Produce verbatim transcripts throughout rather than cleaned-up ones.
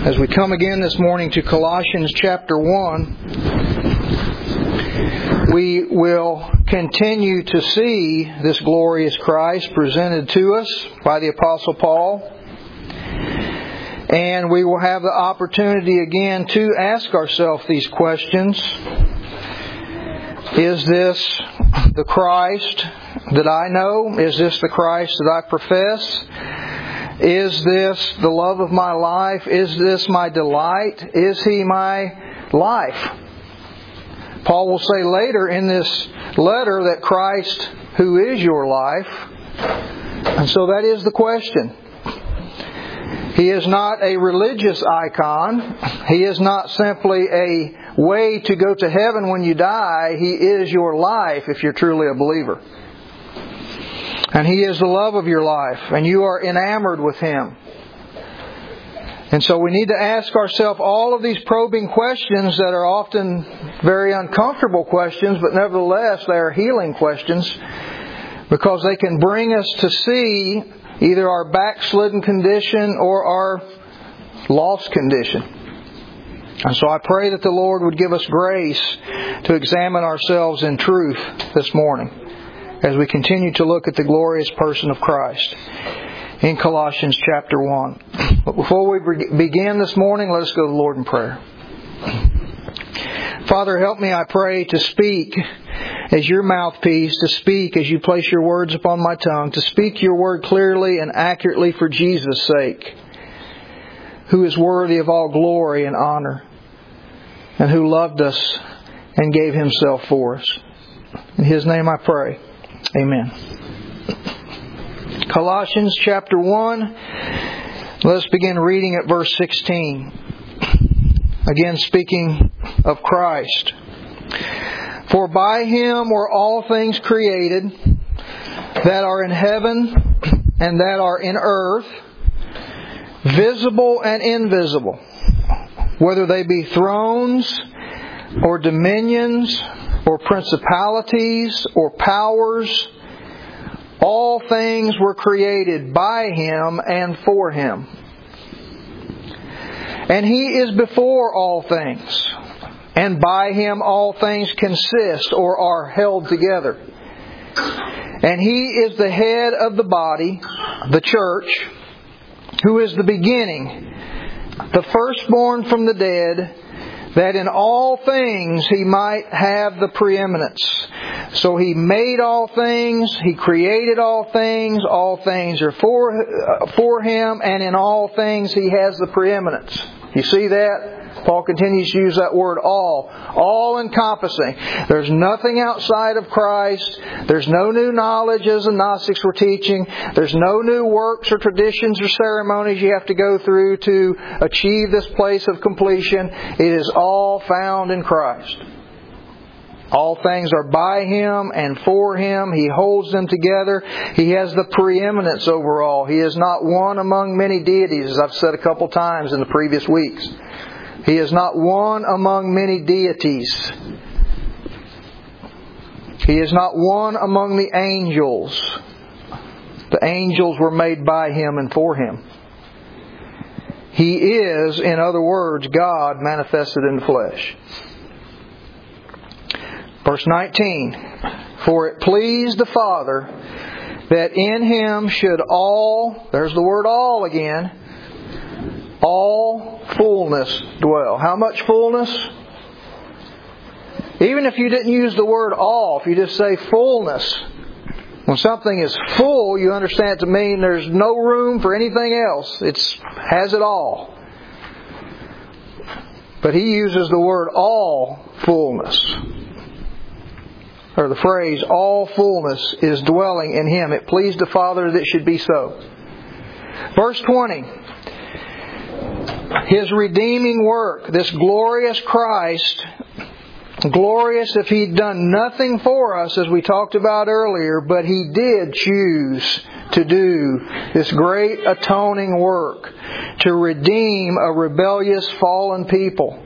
As we come again this morning to Colossians chapter one, we will continue to see this glorious Christ presented to us by the Apostle Paul. And we will have the opportunity again to ask ourselves these questions. Is this the Christ that I know? Is this the Christ that I profess? Is this the love of my life? Is this my delight? Is He my life? Paul will say later in this letter that Christ, who is your life. And so that is the question. He is not a religious icon. He is not simply a way to go to heaven when you die. He is your life if you're truly a believer. And He is the love of your life, and you are enamored with Him. And so we need to ask ourselves all of these probing questions that are often very uncomfortable questions, but nevertheless they are healing questions, because they can bring us to see either our backslidden condition or our lost condition. And so I pray that the Lord would give us grace to examine ourselves in truth this morning, as we continue to look at the glorious person of Christ in Colossians chapter one. But before we begin this morning, let us go to the Lord in prayer. Father, help me, I pray, to speak as your mouthpiece, to speak as you place your words upon my tongue, to speak your word clearly and accurately for Jesus' sake, who is worthy of all glory and honor, and who loved us and gave Himself for us. In His name I pray. Amen. Colossians chapter one. Let us begin reading at verse sixteen. Again, speaking of Christ. For by Him were all things created, that are in heaven and that are in earth, visible and invisible, whether they be thrones or dominions or principalities or powers. All things were created by Him and for Him. And He is before all things, and by Him all things consist or are held together. And He is the head of the body, the church, who is the beginning, the firstborn from the dead, that in all things He might have the preeminence. So He made all things, He created all things, all things are for, uh, for Him, and in all things He has the preeminence. You see that? Paul continues to use that word all. All encompassing. There's nothing outside of Christ. There's no new knowledge as the Gnostics were teaching. There's no new works or traditions or ceremonies you have to go through to achieve this place of completion. It is all found in Christ. All things are by Him and for Him. He holds them together. He has the preeminence over all. He is not one among many deities, as I've said a couple times in the previous weeks. He is not one among many deities. He is not one among the angels. The angels were made by Him and for Him. He is, in other words, God manifested in the flesh. Verse nineteen, for it pleased the Father that in Him should all, there's the word all again, all fullness dwell. How much fullness? Even if you didn't use the word all, if you just say fullness, when something is full, you understand it to mean there's no room for anything else. It has it all. But he uses the word all fullness. Or the phrase, all fullness is dwelling in Him. It pleased the Father that it should be so. Verse twenty. His redeeming work, this glorious Christ, glorious if He'd done nothing for us, as we talked about earlier, but He did choose to do this great atoning work to redeem a rebellious, fallen people.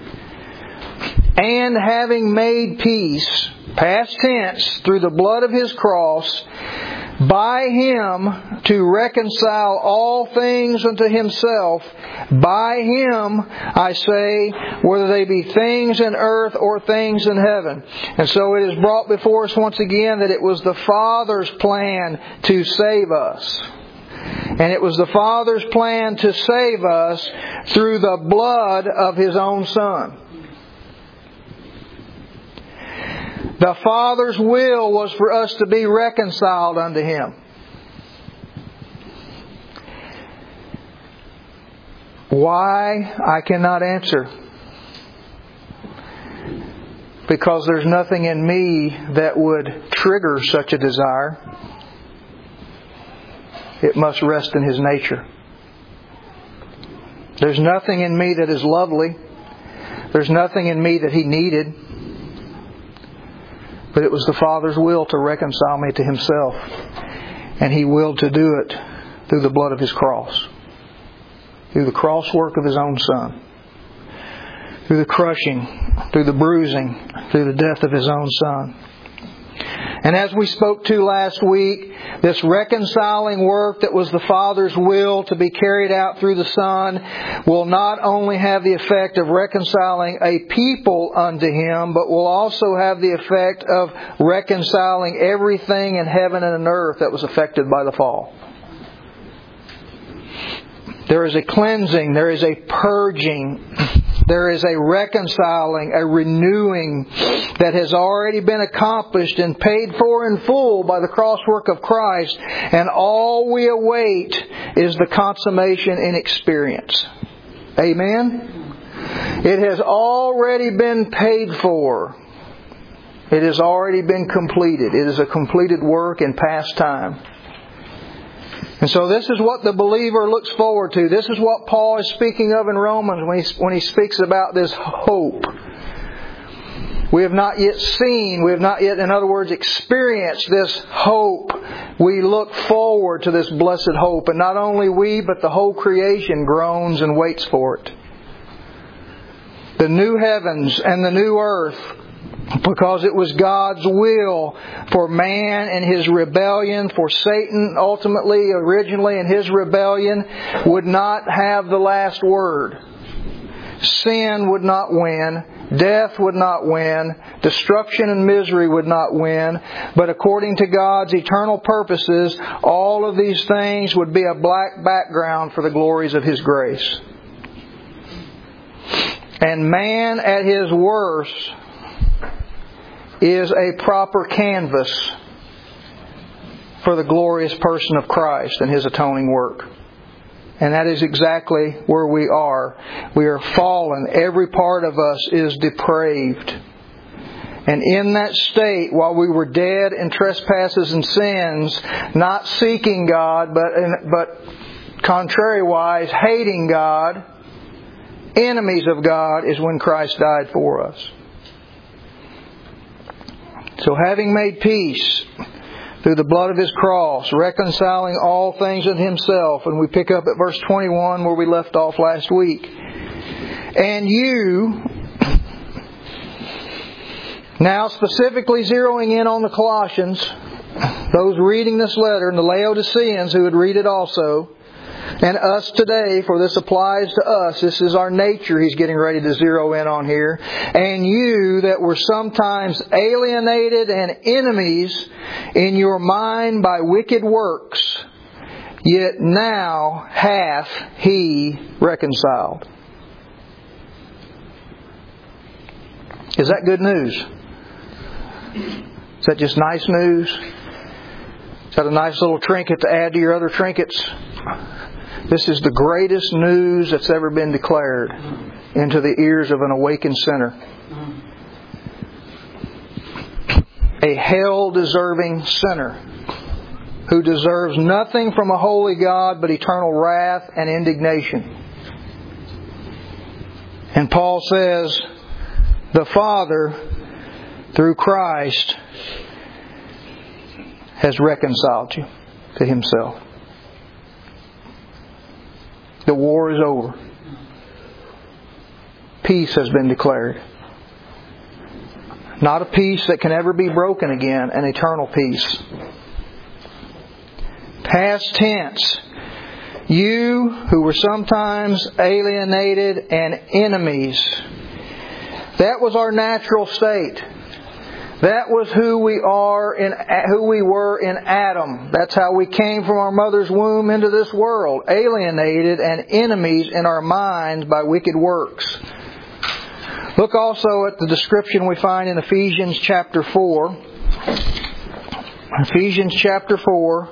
And having made peace, past tense, through the blood of His cross, by Him to reconcile all things unto Himself. By Him, I say, whether they be things in earth or things in heaven. And so it is brought before us once again that it was the Father's plan to save us. And it was the Father's plan to save us through the blood of His own Son. The Father's will was for us to be reconciled unto Him. Why? I cannot answer. Because there's nothing in me that would trigger such a desire. It must rest in His nature. There's nothing in me that is lovely. There's nothing in me that He needed. But it was the Father's will to reconcile me to Himself. And He willed to do it through the blood of His cross. Through the cross work of His own Son. Through the crushing, through the bruising, through the death of His own Son. And as we spoke to last week, this reconciling work that was the Father's will to be carried out through the Son will not only have the effect of reconciling a people unto Him, but will also have the effect of reconciling everything in heaven and on earth that was affected by the fall. There is a cleansing, there is a purging, there is a reconciling, a renewing that has already been accomplished and paid for in full by the cross work of Christ. And all we await is the consummation in experience. Amen? It has already been paid for. It has already been completed. It is a completed work in past time. And so this is what the believer looks forward to. This is what Paul is speaking of in Romans when he, when he speaks about this hope. We have not yet seen, we have not yet, in other words, experienced this hope. We look forward to this blessed hope. And not only we, but the whole creation groans and waits for it. The new heavens and the new earth. Because it was God's will for man and his rebellion, for Satan ultimately, originally in his rebellion, would not have the last word. Sin would not win. Death would not win. Destruction and misery would not win. But according to God's eternal purposes, all of these things would be a black background for the glories of His grace. And man at his worst is a proper canvas for the glorious person of Christ and His atoning work. And that is exactly where we are. We are fallen. Every part of us is depraved. And in that state, while we were dead in trespasses and sins, not seeking God, but, but contrariwise, hating God, enemies of God, is when Christ died for us. So having made peace through the blood of His cross, reconciling all things unto Himself, and we pick up at verse twenty-one where we left off last week. And you, now specifically zeroing in on the Colossians, those reading this letter, and the Laodiceans who would read it also, and us today, for this applies to us. This is our nature He's getting ready to zero in on here. And you that were sometimes alienated and enemies in your mind by wicked works, yet now hath He reconciled. Is that good news? Is that just nice news? Is that a nice little trinket to add to your other trinkets? This is the greatest news that's ever been declared into the ears of an awakened sinner. A hell-deserving sinner who deserves nothing from a holy God but eternal wrath and indignation. And Paul says, the Father, through Christ, has reconciled you to Himself. The war is over. Peace has been declared. Not a peace that can ever be broken again, an eternal peace. Past tense. You who were sometimes alienated and enemies. That was our natural state. That was who we are in who we were in Adam. That's how we came from our mother's womb into this world, alienated and enemies in our minds by wicked works. Look also at the description we find in Ephesians chapter four. Ephesians chapter four.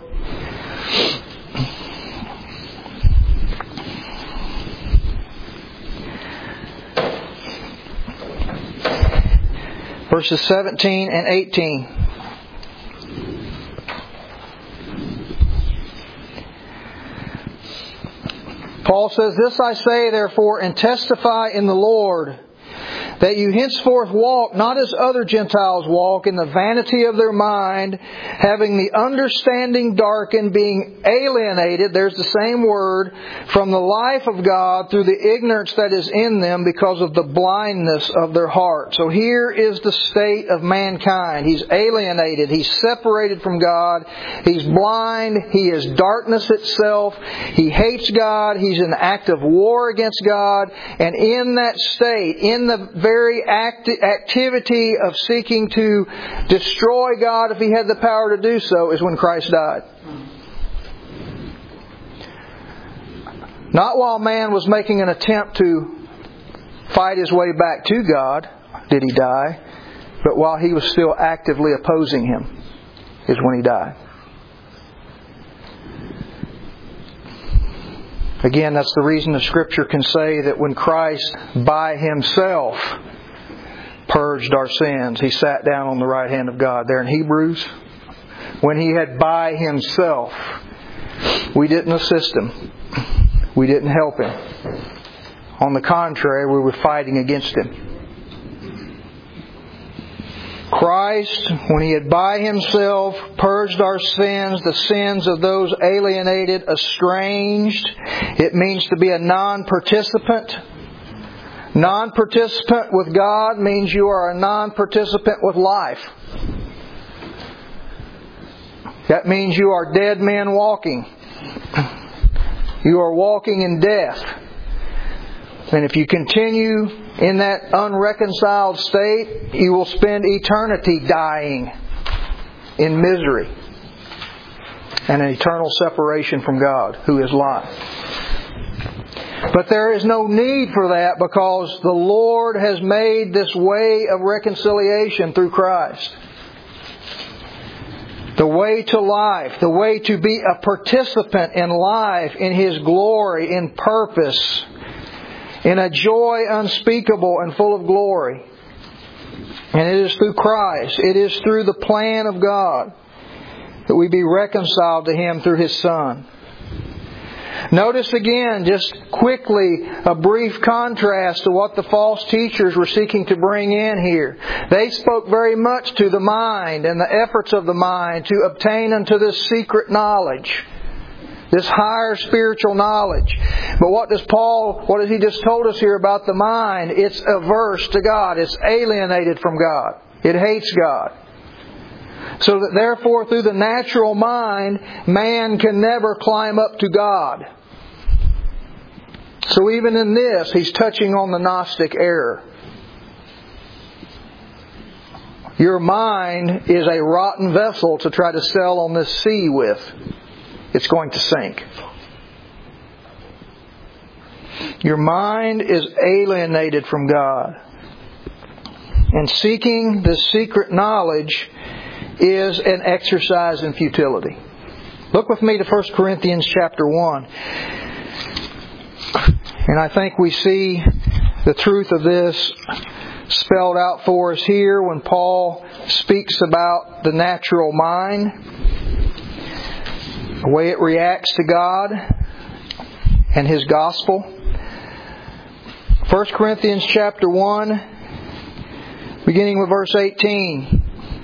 Verses seventeen and eighteen. Paul says, "This I say, therefore, and testify in the Lord, that you henceforth walk not as other Gentiles walk, in the vanity of their mind, having the understanding darkened, being alienated," there's the same word, "from the life of God through the ignorance that is in them because of the blindness of their heart." So here is the state of mankind. He's alienated. He's separated from God. He's blind. He is darkness itself. He hates God. He's in active war against God. And in that state, in the very acti- activity of seeking to destroy God if He had the power to do so, is when Christ died. Not while man was making an attempt to fight his way back to God did He die, but while he was still actively opposing Him is when He died. Again, that's the reason the Scripture can say that when Christ by Himself purged our sins, He sat down on the right hand of God. There in Hebrews, when He had by Himself, we didn't assist Him. We didn't help Him. On the contrary, we were fighting against Him. Christ, when He had by Himself purged our sins, the sins of those alienated, estranged. It means to be a non-participant. Non-participant with God means you are a non-participant with life. That means you are dead men walking. You are walking in death. And if you continue in that unreconciled state, you will spend eternity dying in misery and an eternal separation from God, who is life. But there is no need for that, because the Lord has made this way of reconciliation through Christ. The way to life, the way to be a participant in life, in His glory, in purpose, in a joy unspeakable and full of glory. And it is through Christ, it is through the plan of God, that we be reconciled to Him through His Son. Notice again, just quickly, a brief contrast to what the false teachers were seeking to bring in here. They spoke very much to the mind and the efforts of the mind to obtain unto this secret knowledge, this higher spiritual knowledge. But what does Paul, what has he just told us here about the mind? It's averse to God. It's alienated from God. It hates God. So that therefore, through the natural mind, man can never climb up to God. So even in this, he's touching on the Gnostic error. Your mind is a rotten vessel to try to sail on this sea with. It's going to sink. Your mind is alienated from God. And seeking this secret knowledge is an exercise in futility. Look with me to First Corinthians chapter one. And I think we see the truth of this spelled out for us here when Paul speaks about the natural mind, the way it reacts to God and His gospel. First Corinthians chapter one, beginning with verse eighteen.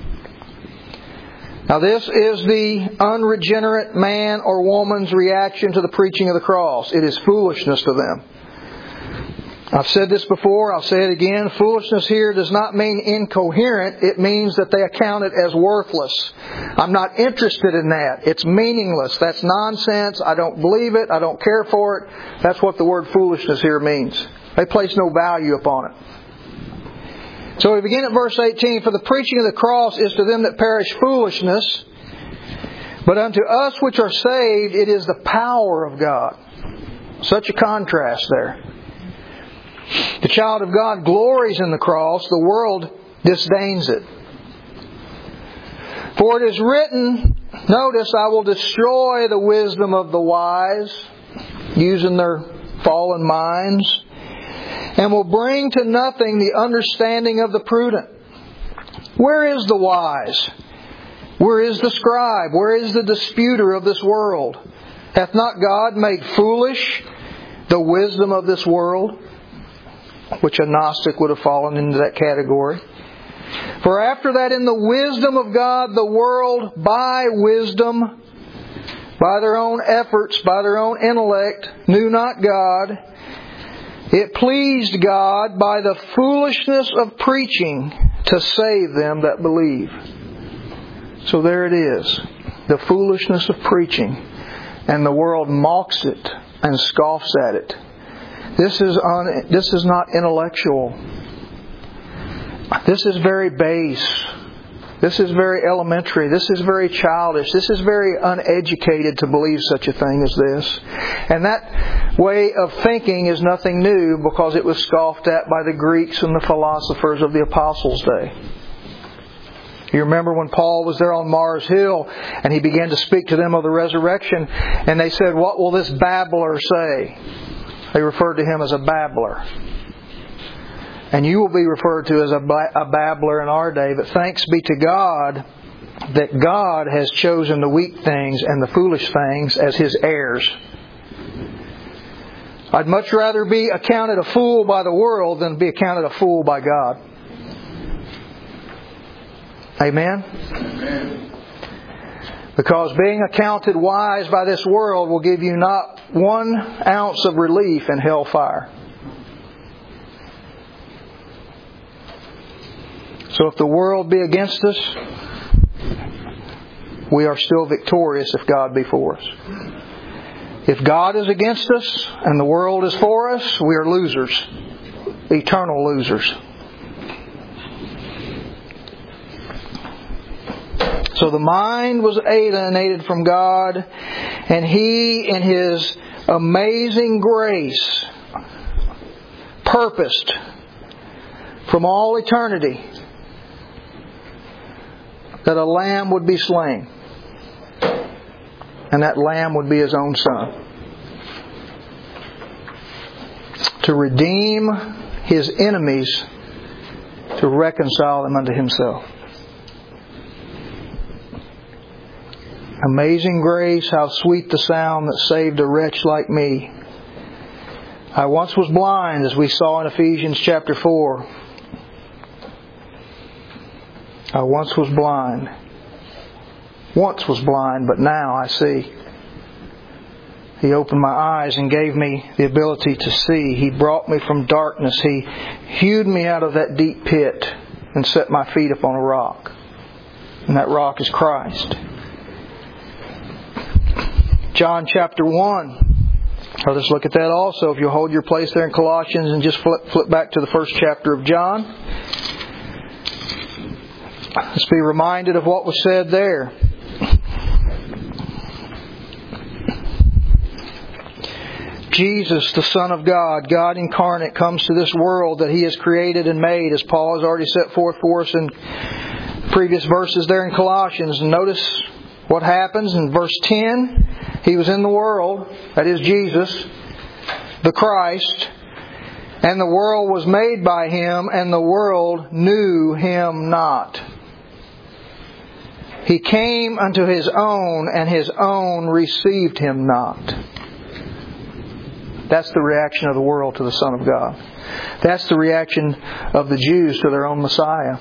Now this is the unregenerate man or woman's reaction to the preaching of the cross. It is foolishness to them. I've said this before, I'll say it again. Foolishness here does not mean incoherent. It means that they account it as worthless. I'm not interested in that. It's meaningless. That's nonsense. I don't believe it. I don't care for it. That's what the word foolishness here means. They place no value upon it. So we begin at verse eighteen. For the preaching of the cross is to them that perish foolishness, but unto us which are saved it is the power of God. Such a contrast there. The child of God glories in the cross. The world disdains it. For it is written, notice, I will destroy the wisdom of the wise, using their fallen minds, and will bring to nothing the understanding of the prudent. Where is the wise? Where is the scribe? Where is the disputer of this world? Hath not God made foolish the wisdom of this world? Which a Gnostic would have fallen into that category. For after that, in the wisdom of God, the world by wisdom, by their own efforts, by their own intellect, knew not God. It pleased God by the foolishness of preaching to save them that believe. So there it is. The foolishness of preaching. And the world mocks it and scoffs at it. This is un, this is not intellectual. This is very base. This is very elementary. This is very childish. This is very uneducated to believe such a thing as this. And that way of thinking is nothing new because it was scoffed at by the Greeks and the philosophers of the Apostles' day. You remember when Paul was there on Mars Hill and he began to speak to them of the resurrection, and they said, "What will this babbler say?" They referred to him as a babbler. And you will be referred to as a, a babbler in our day. But thanks be to God that God has chosen the weak things and the foolish things as His heirs. I'd much rather be accounted a fool by the world than be accounted a fool by God. Amen? Amen. Because being accounted wise by this world will give you not one ounce of relief in hellfire. So if the world be against us, we are still victorious if God be for us. If God is against us and the world is for us, we are losers. Eternal losers. So the mind was alienated from God, and He, in His amazing grace, purposed from all eternity that a lamb would be slain. And that lamb would be His own Son. To redeem His enemies, to reconcile them unto Himself. Amazing grace, how sweet the sound that saved a wretch like me. I once was blind, as we saw in Ephesians chapter four. I once was blind. Once was blind, but now I see. He opened my eyes and gave me the ability to see. He brought me from darkness. He hewed me out of that deep pit and set my feet upon a rock. And that rock is Christ. John chapter one. Let's look at that also. If you'll hold your place there in Colossians and just flip, flip back to the first chapter of John. Let's be reminded of what was said there. Jesus, the Son of God, God incarnate, comes to this world that He has created and made, as Paul has already set forth for us in previous verses there in Colossians. And notice what happens in verse ten. He was in the world, that is Jesus, the Christ, and the world was made by Him, and the world knew Him not. He came unto His own, and His own received Him not. That's the reaction of the world to the Son of God. That's the reaction of the Jews to their own Messiah.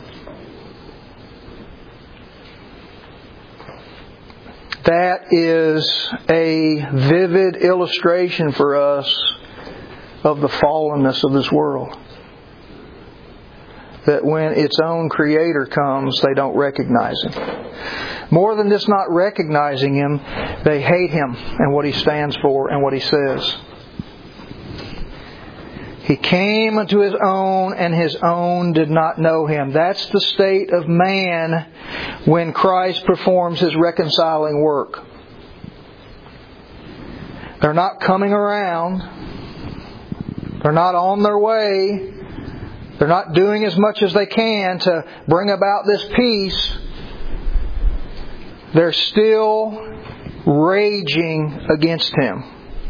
That is a vivid illustration for us of the fallenness of this world. That when its own Creator comes, they don't recognize Him. More than just not recognizing Him, they hate Him and what He stands for and what He says. He came unto His own, and His own did not know Him. That's the state of man when Christ performs His reconciling work. They're not coming around. They're not on their way. They're not doing as much as they can to bring about this peace. They're still raging against Him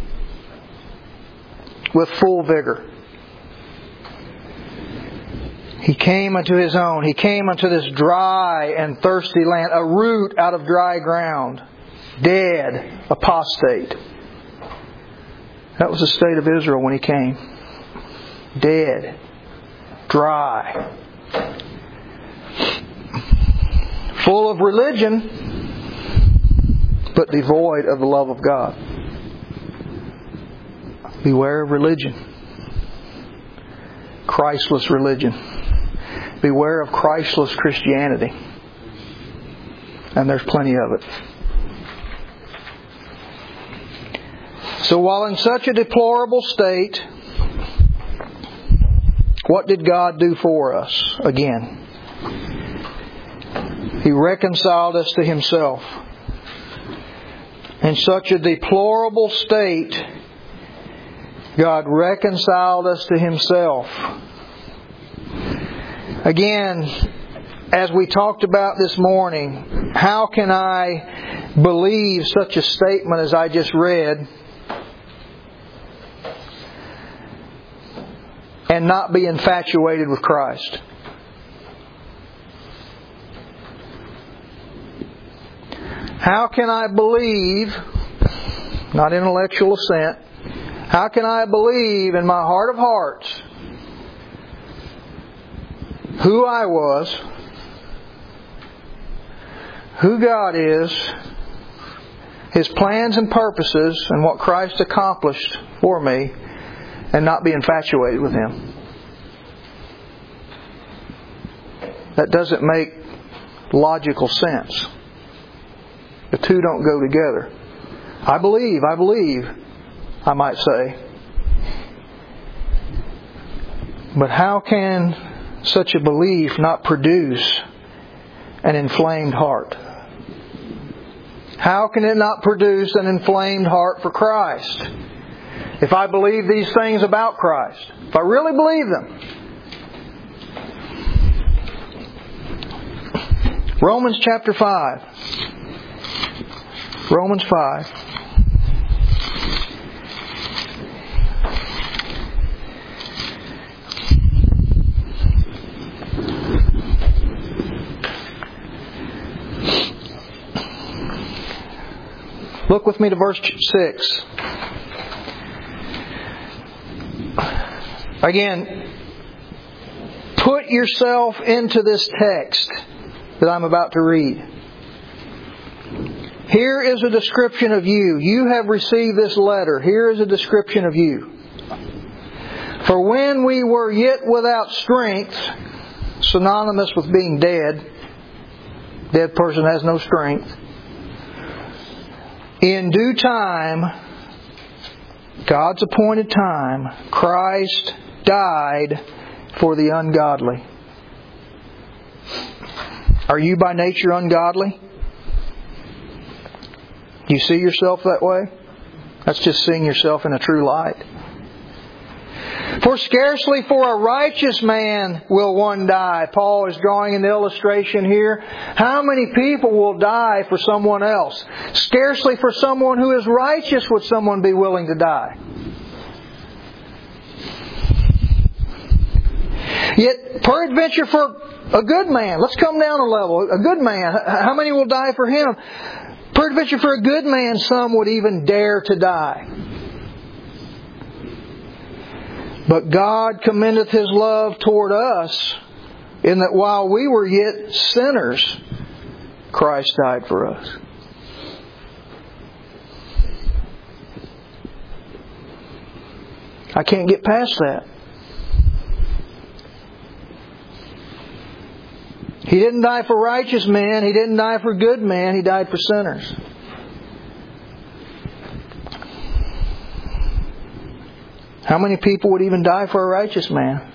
with full vigor. He came unto His own. He came unto this dry and thirsty land, a root out of dry ground, dead, apostate. That was the state of Israel when He came. Dead, dry, full of religion, but devoid of the love of God. Beware of religion. Christless religion. Beware of Christless Christianity. And there's plenty of it. So while in such a deplorable state, what did God do for us again? He reconciled us to Himself. In such a deplorable state, God reconciled us to Himself. Again, as we talked about this morning, how can I believe such a statement as I just read and not be infatuated with Christ? How can I believe, not intellectual assent, how can I believe in my heart of hearts who I was, who God is, His plans and purposes, and what Christ accomplished for me, and not be infatuated with Him? That doesn't make logical sense. The two don't go together. I believe, I believe, I might say. But how can such a belief not produce an inflamed heart? How can it not produce an inflamed heart for Christ? If I believe these things about Christ, if I really believe them. Romans chapter five. Romans five. Look with me to verse six. Again, put yourself into this text that I'm about to read. Here is a description of you. You have received this letter. Here is a description of you. For when we were yet without strength, synonymous with being dead, dead person has no strength. In due time, God's appointed time, Christ died for the ungodly. Are you by nature ungodly? Do you see yourself that way? That's just seeing yourself in a true light. For scarcely for a righteous man will one die. Paul is drawing an illustration here. How many people will die for someone else? Scarcely for someone who is righteous would someone be willing to die. Yet, peradventure for a good man, let's come down a level, a good man, how many will die for him? Peradventure for a good man, some would even dare to die. But God commendeth His love toward us, in that while we were yet sinners, Christ died for us. I can't get past that. He didn't die for righteous men. He didn't die for good men. He died for sinners. How many people would even die for a righteous man?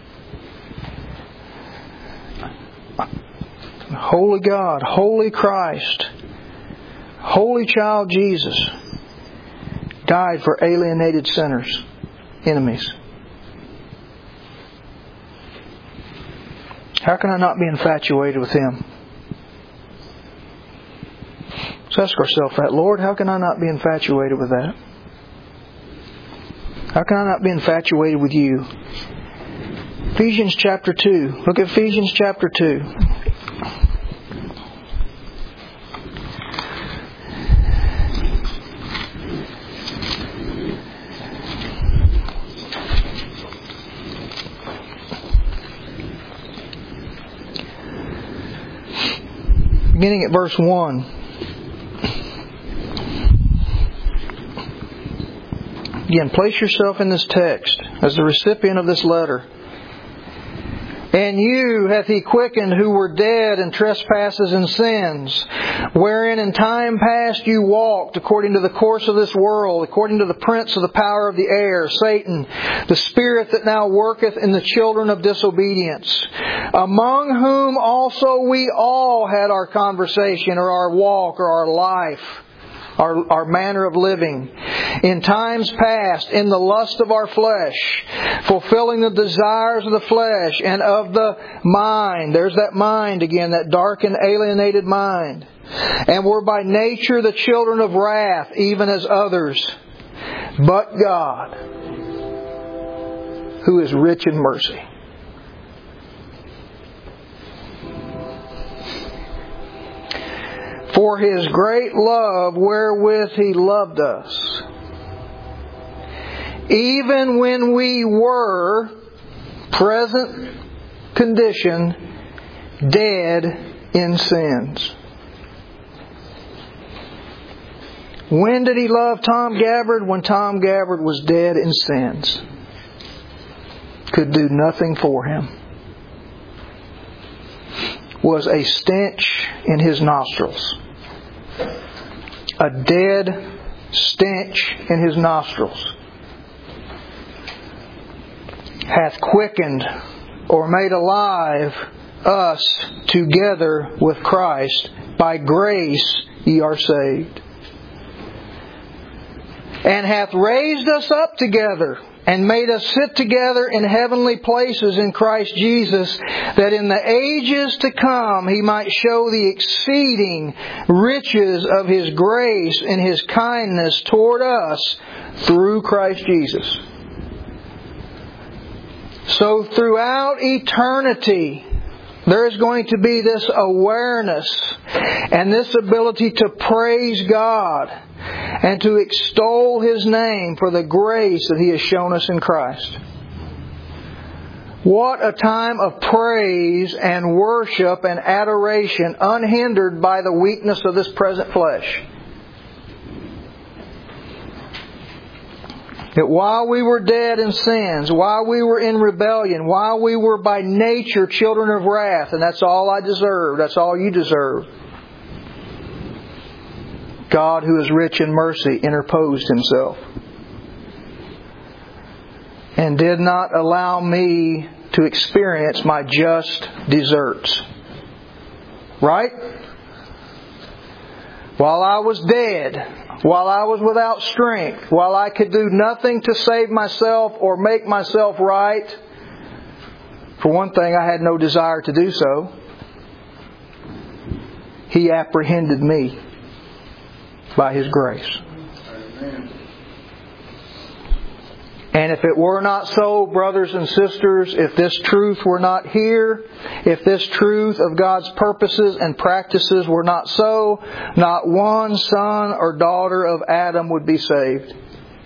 Holy God, holy Christ, holy child Jesus died for alienated sinners, enemies. How can I not be infatuated with Him? Let's ask ourselves that. Lord, how can I not be infatuated with that? How can I not be infatuated with You? Ephesians chapter two. Look at Ephesians chapter two. Beginning at verse one. Again, place yourself in this text as the recipient of this letter. And you hath He quickened who were dead in trespasses and sins, wherein in time past you walked according to the course of this world, according to the prince of the power of the air, Satan, the spirit that now worketh in the children of disobedience, among whom also we all had our conversation, or our walk, or our life, Our, our manner of living, in times past, in the lust of our flesh, fulfilling the desires of the flesh and of the mind. There's that mind again, that dark and alienated mind. And were by nature the children of wrath, even as others. But God, who is rich in mercy, for His great love wherewith He loved us, even when we were, present condition, dead in sins. When did He love Tom Gabbard? When Tom Gabbard was dead in sins. Could do nothing for him. Was a stench in his nostrils. A dead stench in his nostrils. Hath quickened or made alive us together with Christ. By grace ye are saved. And hath raised us up together and made us sit together in heavenly places in Christ Jesus, that in the ages to come He might show the exceeding riches of His grace and His kindness toward us through Christ Jesus. So throughout eternity, there is going to be this awareness and this ability to praise God and to extol His name for the grace that He has shown us in Christ. What a time of praise and worship and adoration, unhindered by the weakness of this present flesh. That while we were dead in sins, while we were in rebellion, while we were by nature children of wrath, and that's all I deserve, that's all you deserve, God, who is rich in mercy, interposed Himself and did not allow me to experience my just deserts. Right? While I was dead, while I was without strength, while I could do nothing to save myself or make myself right, for one thing, I had no desire to do so, He apprehended me by His grace. Amen. And if it were not so, brothers and sisters, if this truth were not here, if this truth of God's purposes and practices were not so, not one son or daughter of Adam would be saved.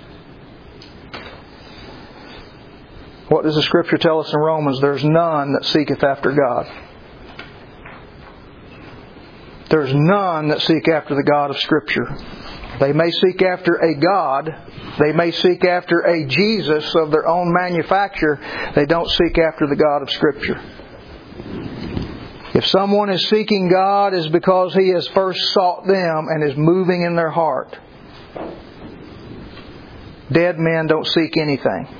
What does the Scripture tell us in Romans? There's none that seeketh after God. There's none that seek after the God of Scripture. They may seek after a God. They may seek after a Jesus of their own manufacture. They don't seek after the God of Scripture. If someone is seeking God, it's because He has first sought them and is moving in their heart. Dead men don't seek anything.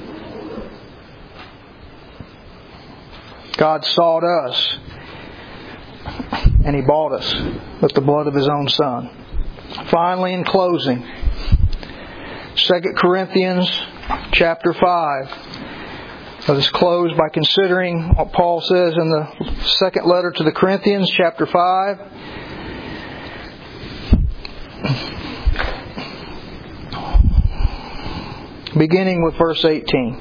God sought us, and He bought us with the blood of His own Son. Finally, in closing, Second Corinthians chapter five. Let us close by considering what Paul says in the second letter to the Corinthians, chapter five. Beginning with verse eighteen.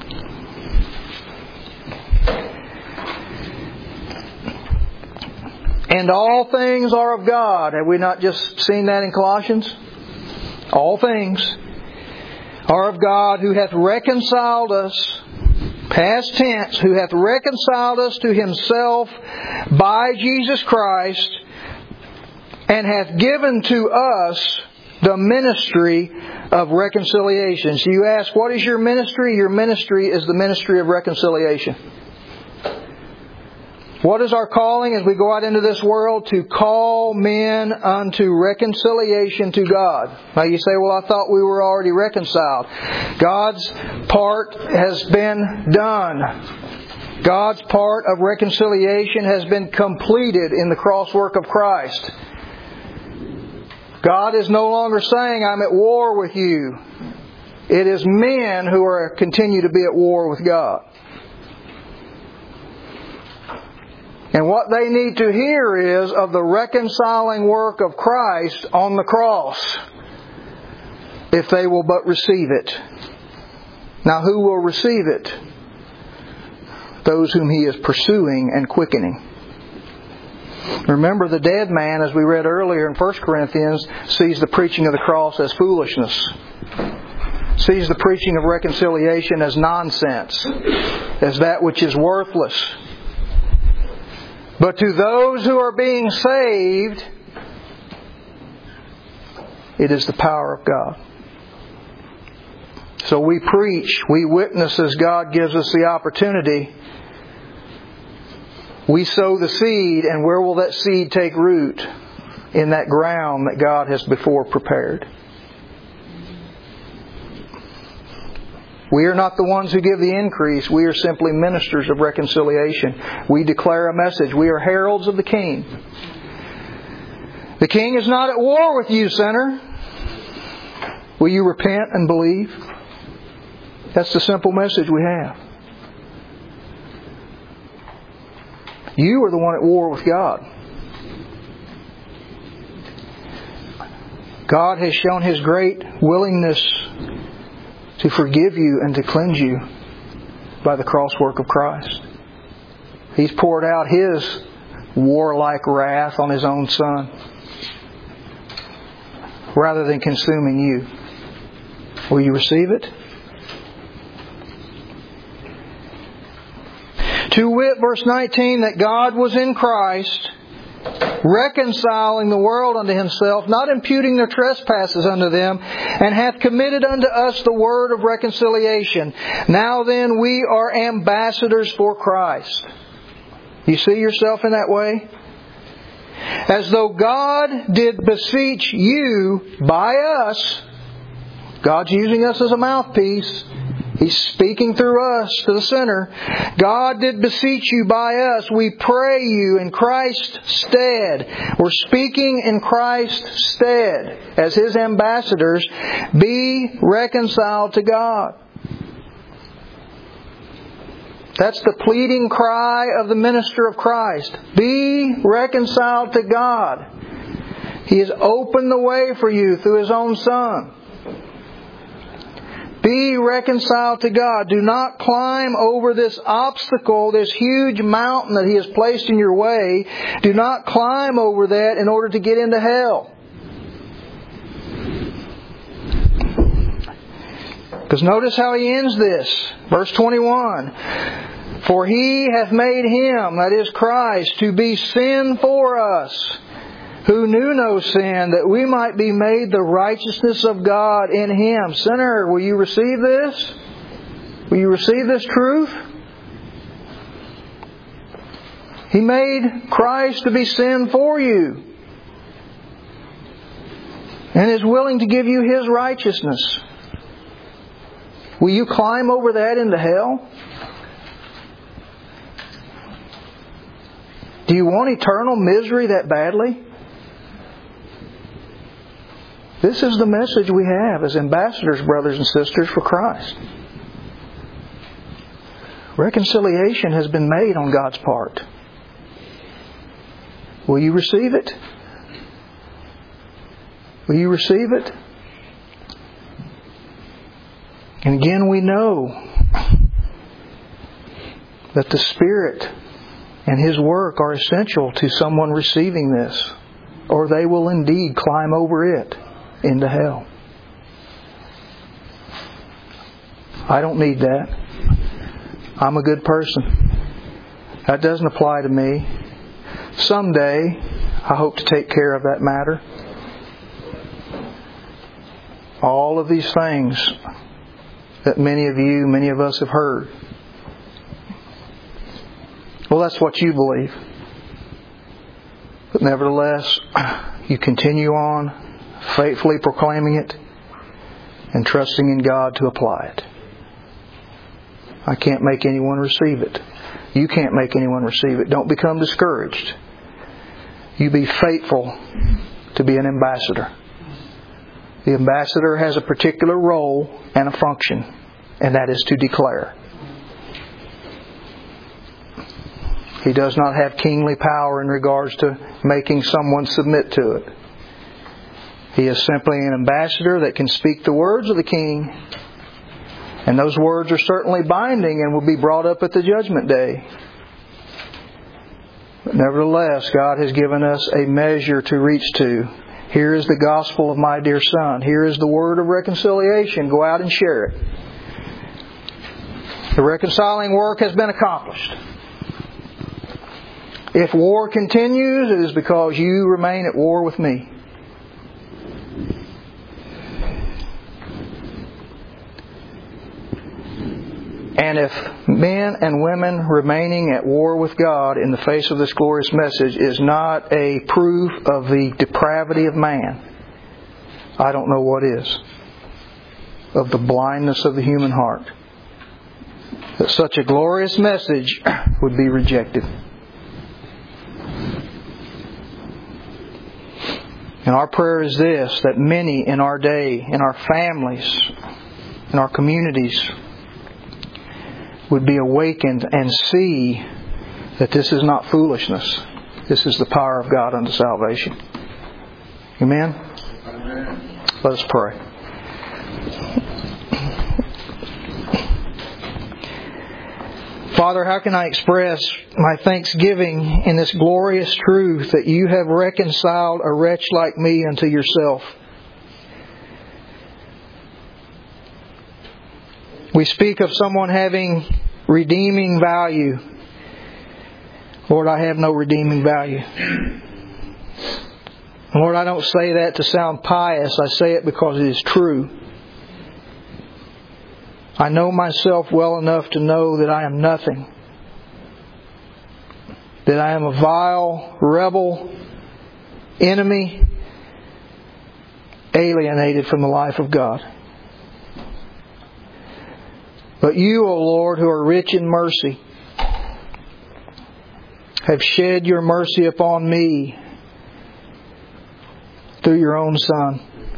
And all things are of God. Have we not just seen that in Colossians? All things are of God, who hath reconciled us, past tense, who hath reconciled us to Himself by Jesus Christ, and hath given to us the ministry of reconciliation. So you ask, what is your ministry? Your ministry is the ministry of reconciliation. What is our calling as we go out into this world? To call men unto reconciliation to God. Now you say, well, I thought we were already reconciled. God's part has been done. God's part of reconciliation has been completed in the cross work of Christ. God is no longer saying, I'm at war with you. It is men who are continue to be at war with God. And what they need to hear is of the reconciling work of Christ on the cross, if they will but receive it. Now, who will receive it? Those whom He is pursuing and quickening. Remember, the dead man, as we read earlier in First Corinthians, sees the preaching of the cross as foolishness. Sees the preaching of reconciliation as nonsense, as that which is worthless. But to those who are being saved, it is the power of God. So we preach, we witness as God gives us the opportunity. We sow the seed, and where will that seed take root? In that ground that God has before prepared. We are not the ones who give the increase. We are simply ministers of reconciliation. We declare a message. We are heralds of the King. The King is not at war with you, sinner. Will you repent and believe? That's the simple message we have. You are the one at war with God. God has shown His great willingness to forgive you and to cleanse you by the cross work of Christ. He's poured out His warlike wrath on His own Son rather than consuming you. Will you receive it? To wit, verse nineteen, that God was in Christ, reconciling the world unto Himself, not imputing their trespasses unto them, and hath committed unto us the word of reconciliation. Now then, we are ambassadors for Christ. You see yourself in that way? As though God did beseech you by us. God's using us as a mouthpiece. He's speaking through us to the sinner. God did beseech you by us. We pray you in Christ's stead. We're speaking in Christ's stead. As His ambassadors, be reconciled to God. That's the pleading cry of the minister of Christ. Be reconciled to God. He has opened the way for you through His own Son. Be reconciled to God. Do not climb over this obstacle, this huge mountain that He has placed in your way. Do not climb over that in order to get into hell. Because notice how he ends this. Verse twenty-one. For He hath made Him, that is Christ, to be sin for us, who knew no sin, that we might be made the righteousness of God in Him. Sinner, will you receive this? Will you receive this truth? He made Christ to be sin for you, and is willing to give you His righteousness. Will you climb over that into hell? Do you want eternal misery that badly? This is the message we have as ambassadors, brothers and sisters, for Christ. Reconciliation has been made on God's part. Will you receive it? Will you receive it? And again, we know that the Spirit and His work are essential to someone receiving this, or they will indeed climb over it into hell. I don't need that. I'm a good person. That doesn't apply to me. Someday, I hope to take care of that matter. All of these things that many of you, many of us have heard. Well, that's what you believe. But nevertheless, you continue on faithfully proclaiming it and trusting in God to apply it. I can't make anyone receive it. You can't make anyone receive it. Don't become discouraged. You be faithful to be an ambassador. The ambassador has a particular role and a function, and that is to declare. He does not have kingly power in regards to making someone submit to it. He is simply an ambassador that can speak the words of the King, and those words are certainly binding and will be brought up at the judgment day. But nevertheless, God has given us a measure to reach to. Here is the gospel of my dear Son. Here is the word of reconciliation. Go out and share it. The reconciling work has been accomplished. If war continues, it is because you remain at war with me. And if men and women remaining at war with God in the face of this glorious message is not a proof of the depravity of man, I don't know what is. Of the blindness of the human heart. That such a glorious message would be rejected. And our prayer is this, that many in our day, in our families, in our communities, would be awakened and see that this is not foolishness. This is the power of God unto salvation. Amen? Amen. Let us pray. Father, how can I express my thanksgiving in this glorious truth that you have reconciled a wretch like me unto yourself? We speak of someone having redeeming value. Lord, I have no redeeming value. Lord, I don't say that to sound pious. I say it because it is true. I know myself well enough to know that I am nothing. That I am a vile, rebel, enemy, alienated from the life of God. But you, O Lord, who are rich in mercy, have shed your mercy upon me through your own Son.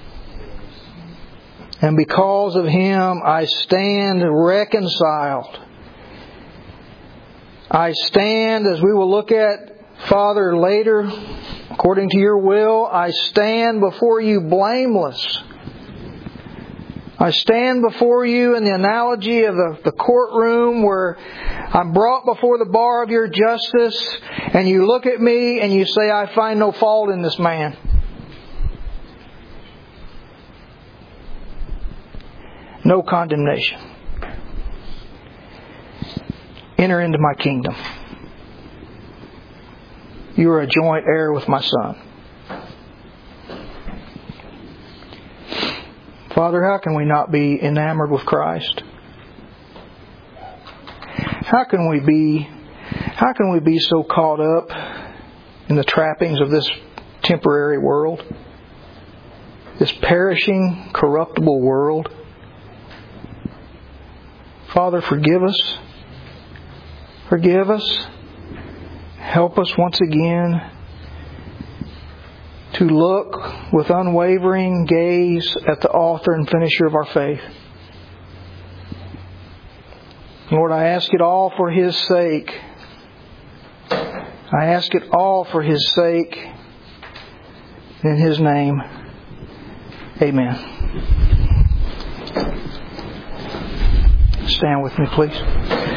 And because of Him, I stand reconciled. I stand, as we will look at, Father, later, according to your will, I stand before you blameless. I stand before you in the analogy of the, the courtroom where I'm brought before the bar of your justice, and you look at me and you say, I find no fault in this man. No condemnation. Enter into my kingdom. You are a joint heir with my Son. Father, how can we not be enamored with Christ? How can we be, how can we be so caught up in the trappings of this temporary world? This perishing, corruptible world? Father, forgive us. Forgive us. Help us once again to look with unwavering gaze at the author and finisher of our faith. Lord, I ask it all for His sake. I ask it all for His sake. In His name, amen. Stand with me, please.